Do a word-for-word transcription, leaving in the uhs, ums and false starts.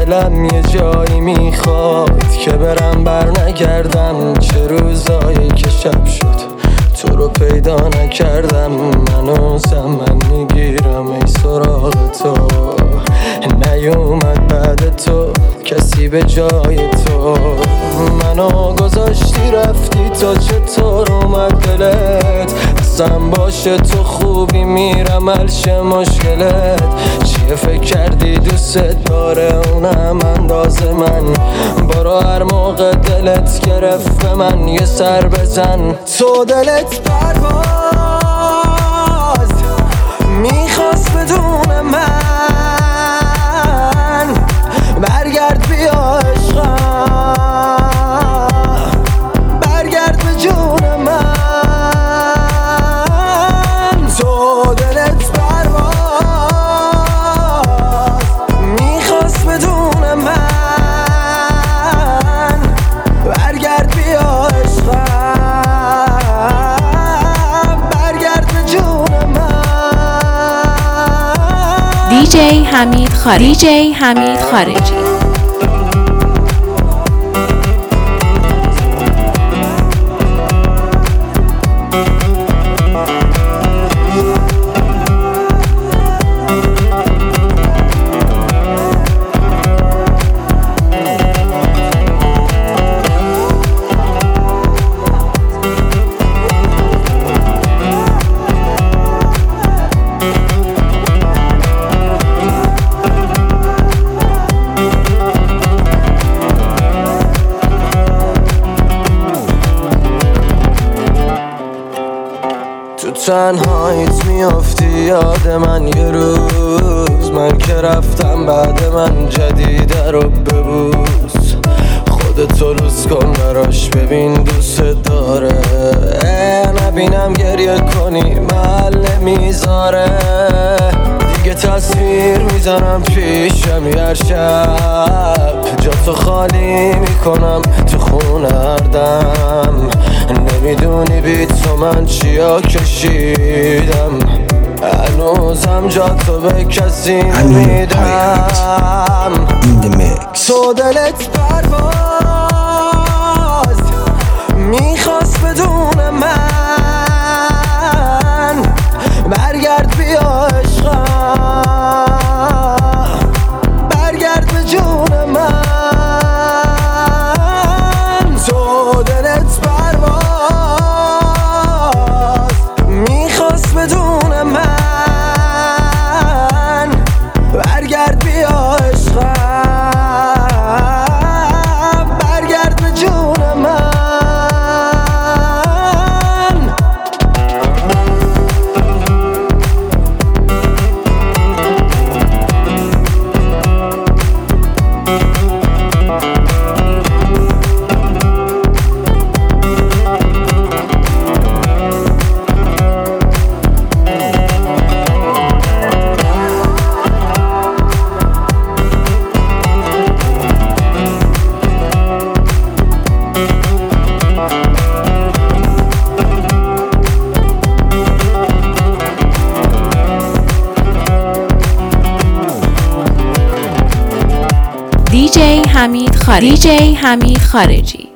دلم یه جایی میخواد که برم بر نگردم. چه روزایی که شب شد تو رو پیدا نکردم. منو زمن میگیرم ای سراغ تو، نیومد بعد تو کسی به جای تو. منو گذاشتی رفتی تا چطور اومد دلت؟ بسم باشه تو خوبی میرم حلش مشکلت. چیه فکر کردی دوست داره اونم انداز من؟ برو هر موقع دلت گرفت به من یه سر بزن. تو دلت پرواز میخواست بدون من، برگرد بیا عشقم، برگرد به جون من. تو دلت پرواز میخواست بدون من، برگرد بیا عشقم، برگرد به جون من. دیجی حمید خارجی دیجی حمید خارجی تو تنهاییت میافتی یاد من یه روز، من که رفتم بعد من جدیده رو ببوس. خودتو لوس کن براش ببین دوست داره، نبینم گریه کنی محل نمیذاره. دیگه تصویر میزنم پیشم هر شب، جاتو خالی میکنم تو خونه هر دم. نمیدونی بی تو من چیا کشیدم، هنوزم جا تو به کسی نمیدم. تو دلت پرواز میخواست بدون من، برگرد بیا عشقم، برگرد به جون من. تو دلت پرواز میخواست بدون من، برگرد بیا عشقم، برگرد به جون من. دیجی حمید خارجی دیجی حمید خارجی